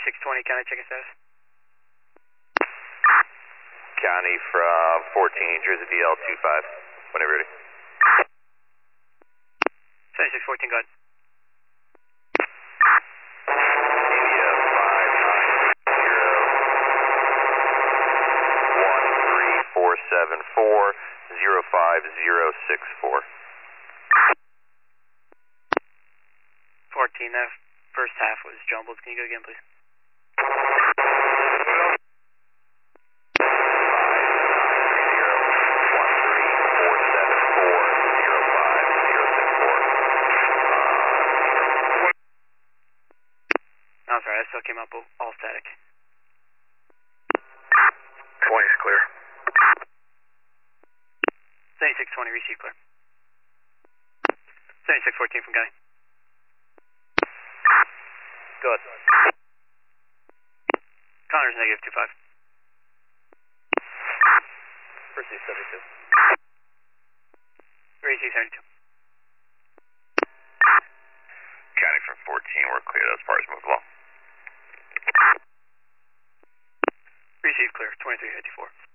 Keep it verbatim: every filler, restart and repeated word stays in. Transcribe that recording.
seventy-six twenty, county checking status. County from fourteen, Jersey D L two five, whenever ready. seventy-six fourteen, go ahead. India five nine zero one three four seven four zero five zero six four. fourteen, that first half was jumbled. Can you go again, please? I'm sorry, that still came up all static. twenty is clear. seventy-six twenty, receive clear. seventy-six fourteen from County. Go ahead. Connor's negative two five. Receive seventy-two. Receive seventy-two. County from fourteen, we're clear. Those parts move along. Receive clear, twenty-three fifty-four.